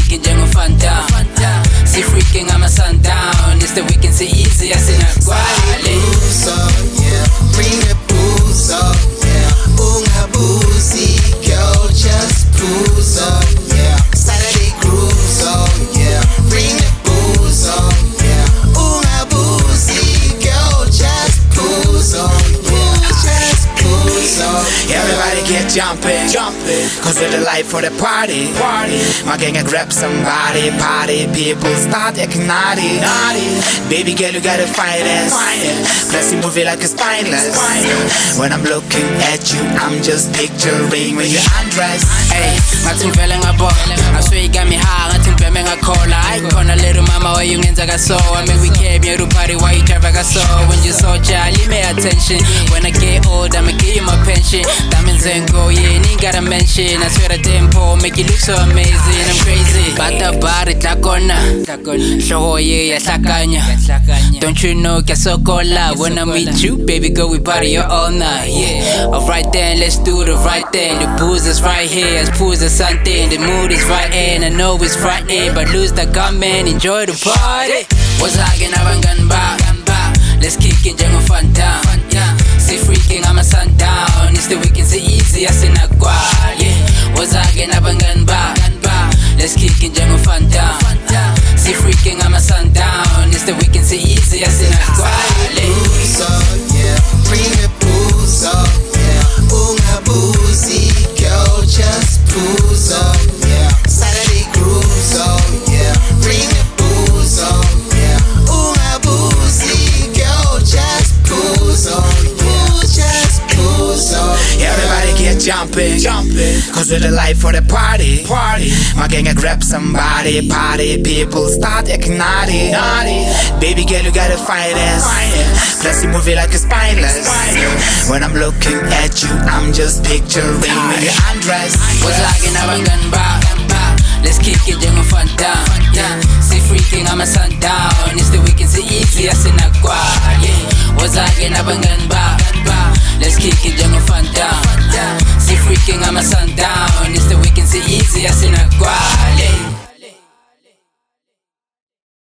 kicking njengofanta si freaking I'm a sundown. It's the weekend so easy asinagwali. Yeah, bring the booze up, yeah. Ungabuzi, girl, just booze up, yeah. Saturday grooves up, yeah. Bring the booze up, yeah. Ungabuzi, girl, just booze up, yeah. Just booze up. Everybody get jumping, cause it's the life for the party. My gang and grab somebody, party people start acting naughty. Baby girl, you gotta fight us. Plus you move it like a spineless. When I'm looking at you, I'm just picturing when you undress. Hey, ngathi ngivele ngabo, I swear you got me high, ngathi ngibheme ngakhola. Hayi khona little mama why you ngenza kaso. I make we came here to party, why you drive kaso. When you so jolly, pay attention. When I get old, I'ma give you my pension. Diamonds and gold, yeah, you ain't gotta mention. I swear the tempo make you look so amazing. I'm crazy. Bata bari tlakona, hloko yeah yahlakanya. Don't you know kasokola? When I'm with you, baby girl, we party all night. Yeah, alright then, let's do the right thing. The booze is right here, as pools as something. The mood is right in, I know it's Friday, but lose the comment, enjoy the party. What's hagen abangani ba? Let's kick it njengofanta. Si freaking I'm a sundown. It's the weekend so easy asinagwali. What's hagen abangani ba? Let's kick it njengofanta. Si freaking I'm a sundown. It's the weekend so easy asinagwali. Booze up, yeah. Bring the booze up, yeah. Ungabuzi, girl, just booze up, yeah. Saturday grooves up, yeah. Bring the booze up, yeah. Ungabuzi, girl, just booze up, yeah. Just booze up. Everybody get jumping, cause it's the life for the party. My gang and grab somebody, party people start acting naughty. Baby girl, you gotta fight us. Plus you move it like a spineless. When I'm looking at you, I'm just picturing when you undress. What's hagen abangani ba? Let's kick it njengofanta. Si freaking I'm a sundown. It's the weekend so easy asinagwali. What's hagen abangani ba? Let's kick it njengofanta. Si freaking I'm a sundown. It's the weekend so easy asinagwali.